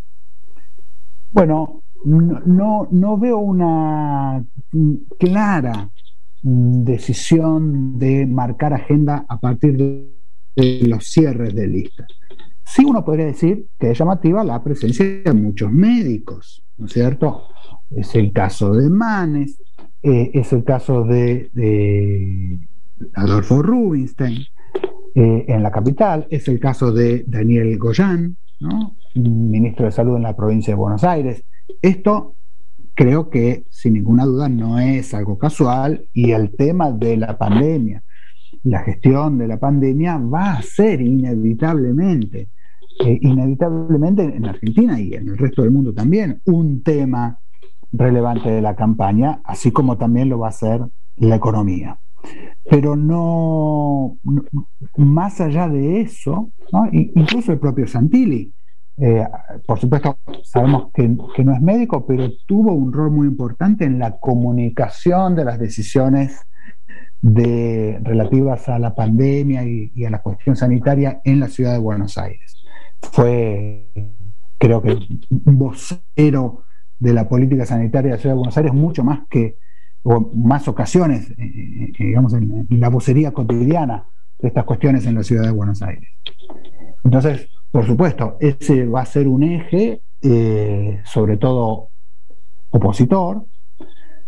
Bueno, no, no veo una clara decisión de marcar agenda a partir de de los cierres de listas. Sí, uno podría decir que es llamativa la presencia de muchos médicos, ¿no es cierto? Es el caso de Manes, eh, es el caso de, de Adolfo Rubinstein eh, en la capital, es el caso de Daniel Goyan, ¿no? Ministro de Salud en la provincia de Buenos Aires. Esto creo que sin ninguna duda no es algo casual, y el tema de la pandemia, la gestión de la pandemia va a ser inevitablemente, eh, inevitablemente en Argentina y en el resto del mundo también, un tema relevante de la campaña, así como también lo va a ser la economía. Pero no, no más allá de eso, ¿no? Incluso el propio Santilli, eh, por supuesto sabemos que, que no es médico, pero tuvo un rol muy importante en la comunicación de las decisiones de, relativas a la pandemia y, y a la cuestión sanitaria en la ciudad de Buenos Aires. Fue, creo que, un vocero de la política sanitaria de la ciudad de Buenos Aires, mucho más que, o más ocasiones, eh, digamos, en, en la vocería cotidiana de estas cuestiones en la ciudad de Buenos Aires. Entonces, por supuesto, ese va a ser un eje, eh, sobre todo opositor,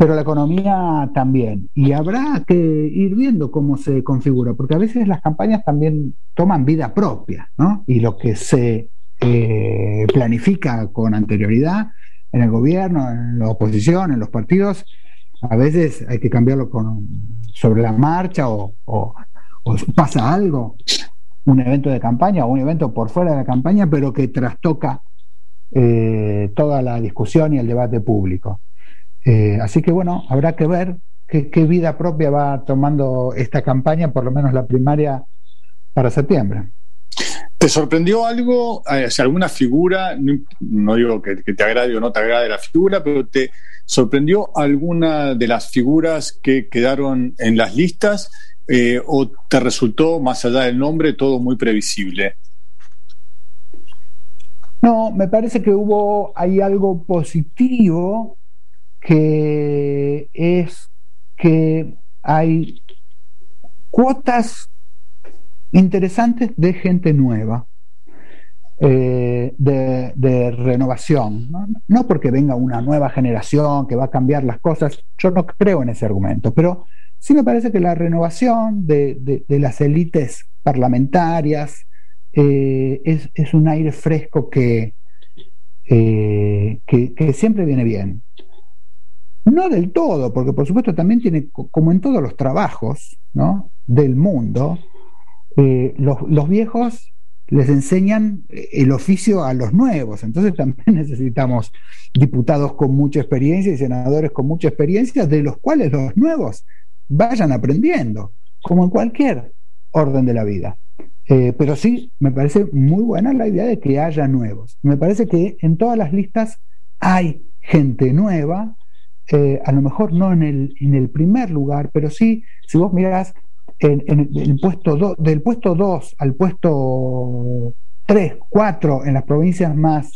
pero la economía también. Y habrá que ir viendo cómo se configura, porque a veces las campañas también toman vida propia, ¿no? Y lo que se eh, planifica con anterioridad en el gobierno, en la oposición, en los partidos, a veces hay que cambiarlo con, sobre la marcha o, o, o pasa algo, un evento de campaña o un evento por fuera de la campaña, pero que trastoca eh, toda la discusión y el debate público. Eh, así que bueno, habrá que ver qué, qué vida propia va tomando esta campaña, por lo menos la primaria para septiembre. ¿Te sorprendió algo, eh, alguna figura, no, no digo que, que te agrade o no te agrade la figura, pero te sorprendió alguna de las figuras que quedaron en las listas eh, o te resultó, más allá del nombre, todo muy previsible? No, me parece que hubo, hay algo positivo, que es que hay cuotas interesantes de gente nueva, eh, de, de renovación, ¿no? No porque venga una nueva generación que va a cambiar las cosas, yo no creo en ese argumento, pero sí me parece que la renovación de, de, de las élites parlamentarias eh, es, es un aire fresco que, eh, que, que siempre viene bien. No del todo, porque por supuesto también tiene, como en todos los trabajos, ¿no?, del mundo, eh, los, los viejos les enseñan el oficio a los nuevos, entonces también necesitamos diputados con mucha experiencia y senadores con mucha experiencia, de los cuales los nuevos vayan aprendiendo, como en cualquier orden de la vida. Eh, pero sí, me parece muy buena la idea de que haya nuevos. Me parece que en todas las listas hay gente nueva. Eh, a lo mejor no en el, en el primer lugar, pero sí, si vos mirás en, en el puesto do, del puesto dos al puesto tres, cuatro en las provincias más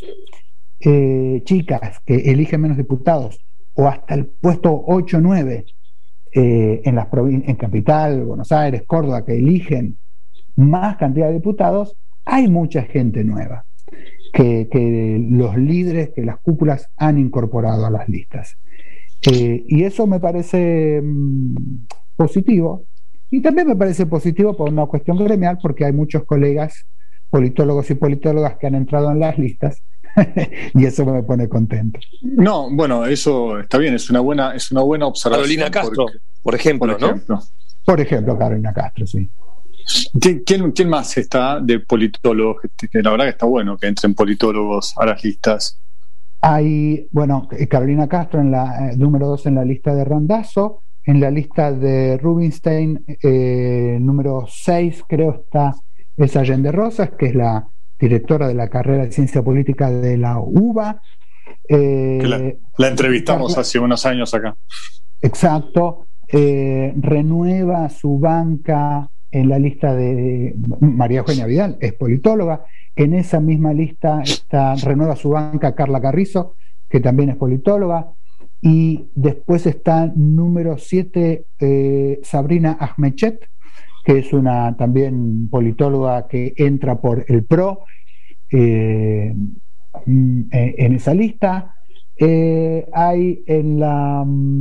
eh, chicas que eligen menos diputados, o hasta el puesto ocho, nueve eh, en las provin- en Capital, Buenos Aires, Córdoba, que eligen más cantidad de diputados, hay mucha gente nueva que, que los líderes, que las cúpulas han incorporado a las listas. Eh, y eso me parece mmm, positivo, y también me parece positivo por una cuestión gremial, porque hay muchos colegas politólogos y politólogas que han entrado en las listas y eso me pone contento. No, bueno, eso está bien, es una buena, es una buena observación. Carolina Castro, porque, por ejemplo, por ejemplo, ¿no? Por ejemplo, Carolina Castro, sí. ¿Quién, quién más está de politólogos? Que la verdad que está bueno que entren politólogos a las listas. Hay, bueno, Carolina Castro en la eh, número dos en la lista de Randazzo, en la lista de Rubinstein, eh, número seis creo está es Allende Rosas, que es la directora de la carrera de Ciencia Política de la U B A. Eh, que la, la entrevistamos Carla, hace unos años acá. Exacto. Eh, renueva su banca en la lista de María Eugenia Vidal, es politóloga. En esa misma lista está, renueva su banca Carla Carrizo, que también es politóloga, y después está número siete eh, Sabrina Ahmechet, que es una también politóloga que entra por el P R O eh, en esa lista. Eh, hay en la...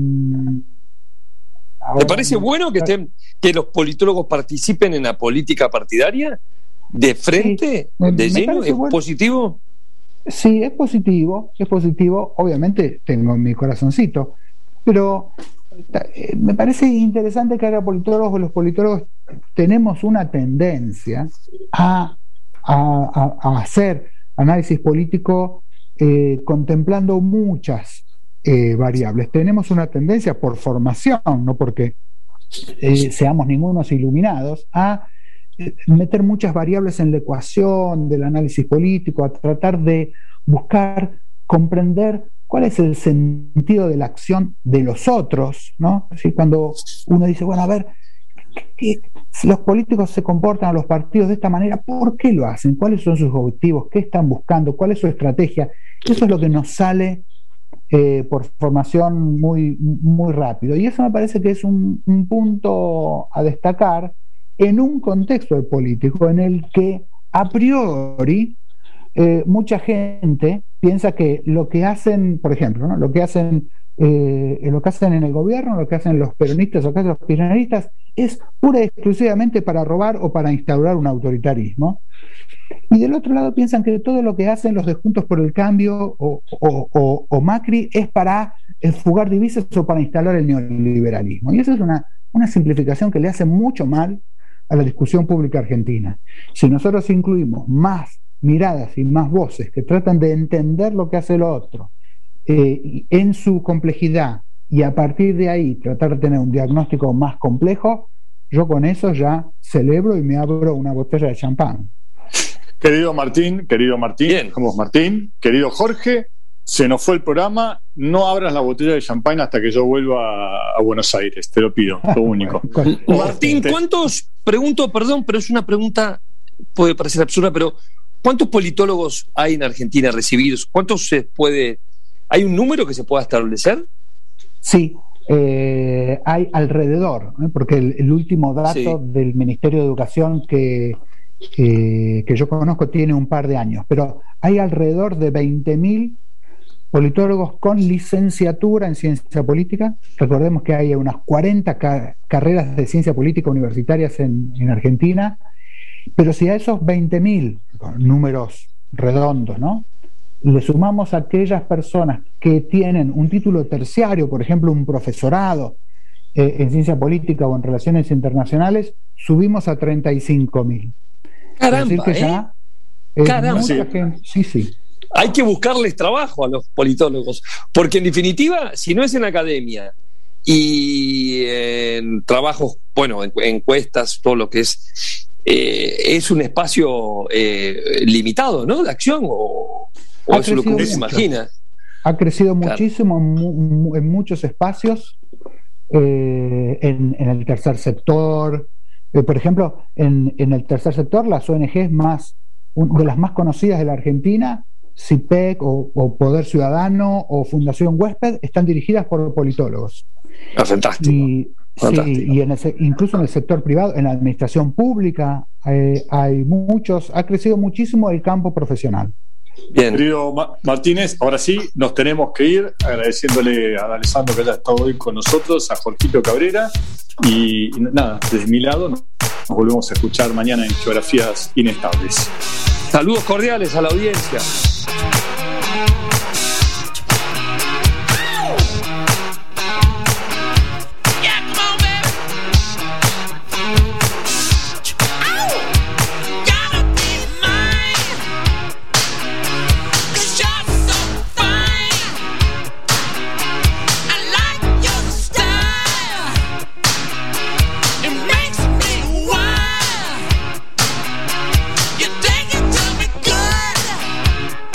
Ahora, ¿te parece bueno que estén, que los politólogos participen en la política partidaria? ¿De frente? Sí, ¿de lleno? ¿Es bueno. positivo? Sí, es positivo, es positivo. Obviamente tengo mi corazoncito, pero eh, me parece interesante que haya politólogos. Los politólogos tenemos una tendencia a, a, a hacer análisis político eh, contemplando muchas eh, variables. Tenemos una tendencia por formación, no porque eh, seamos ningunos iluminados, a meter muchas variables en la ecuación del análisis político, a tratar de buscar comprender cuál es el sentido de la acción de los otros, ¿no? Así, cuando uno dice, bueno, a ver, ¿qué, si los políticos se comportan a los partidos de esta manera, ¿por qué lo hacen? ¿Cuáles son sus objetivos? ¿Qué están buscando? ¿Cuál es su estrategia? Eso es lo que nos sale eh, por formación muy, muy rápido, y eso me parece que es un, un punto a destacar en un contexto político en el que a priori eh, mucha gente piensa que lo que hacen, por ejemplo, ¿no? lo que hacen eh, lo que hacen en el gobierno, lo que hacen los peronistas, lo que hacen los kirchneristas, es pura y exclusivamente para robar o para instaurar un autoritarismo. Y del otro lado piensan que todo lo que hacen los de Juntos por el Cambio o, o, o, o Macri es para fugar divisas o para instalar el neoliberalismo. Y eso es una, una simplificación que le hace mucho mal a la discusión pública argentina. Si nosotros incluimos más miradas y más voces que tratan de entender lo que hace el otro eh, en su complejidad, y a partir de ahí tratar de tener un diagnóstico más complejo, yo con eso ya celebro y me abro una botella de champán. Querido Martín, querido Martín, Bien. ¿cómo es Martín? Querido Jorge, se nos fue el programa, no abras la botella de champán hasta que yo vuelva a, a Buenos Aires, te lo pido, lo único. Martín, Este- ¿cuántos, pregunto, perdón, pero es una pregunta, puede parecer absurda, pero ¿cuántos politólogos hay en Argentina recibidos? ¿Cuántos se puede, hay un número que se pueda establecer? Sí, eh, hay alrededor, ¿eh? porque el, el último dato Sí. del Ministerio de Educación que, que, que yo conozco tiene un par de años, pero hay alrededor de veinte mil politólogos con licenciatura en ciencia política. Recordemos que hay unas cuarenta ca- carreras de ciencia política universitarias en, en Argentina, pero si a esos veinte mil, números redondos, ¿no?, le sumamos a aquellas personas que tienen un título terciario, por ejemplo, un profesorado eh, en ciencia política o en relaciones internacionales, subimos a treinta y cinco mil. Caramba, Es decir, que ¿eh? ya es Caramba. mucha Sí. gente. Sí, sí. Hay que buscarles trabajo a los politólogos, porque en definitiva, si no es en academia y en trabajos, bueno, en, encuestas, todo lo que es, eh, es un espacio eh, limitado, ¿no?, de acción, o, o Ha eso es lo que uno crecido se mucho. imagina. Ha crecido Claro. muchísimo en, mu- en muchos espacios, eh, en, en el tercer sector. Eh, por ejemplo, en, en el tercer sector, las O N Ges más, un- de las más conocidas de la Argentina, CIPEC o, o Poder Ciudadano o Fundación Huésped, están dirigidas por politólogos. Ah, fantástico. Y, Fantástico. sí, y en el se- incluso en el sector privado, en la administración pública, eh, hay muchos, ha crecido muchísimo el campo profesional. Bien. Querido Ma- Martínez, ahora sí, nos tenemos que ir, agradeciéndole a Alessandro que haya estado hoy con nosotros, a Jorgito Cabrera, y, y nada, desde mi lado nos, nos volvemos a escuchar mañana en Geografías Inestables. Saludos cordiales a la audiencia. Yeah, come on, baby. Ow! Gotta be mine. 'Cause you're so fine. I like your style. It makes me wild. You take it to me good.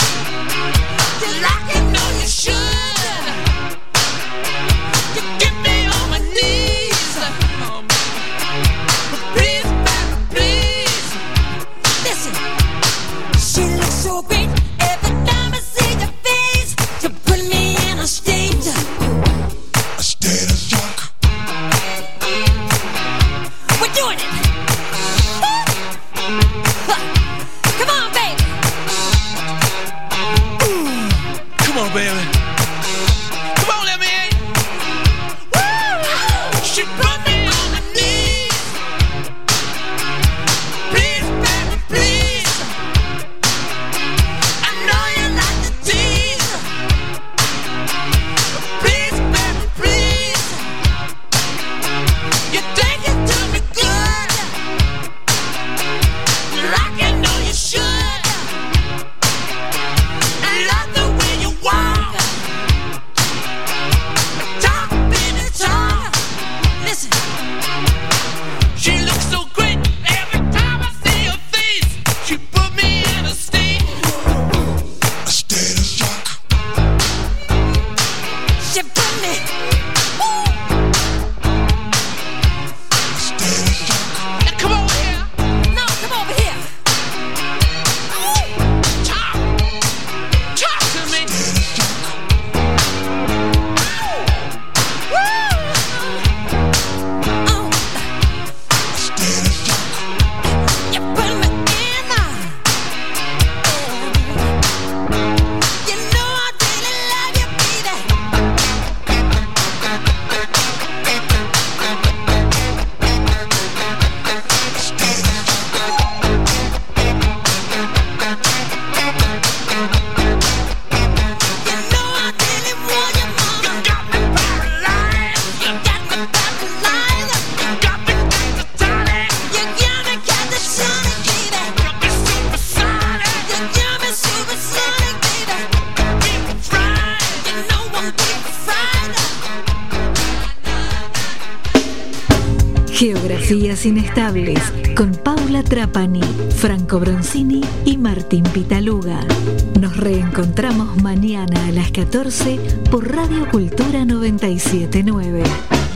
Geografías Inestables con Paula Trapani, Franco Bronzini y Martín Pitaluga. Nos reencontramos mañana a las catorce por Radio Cultura noventa y siete punto nueve.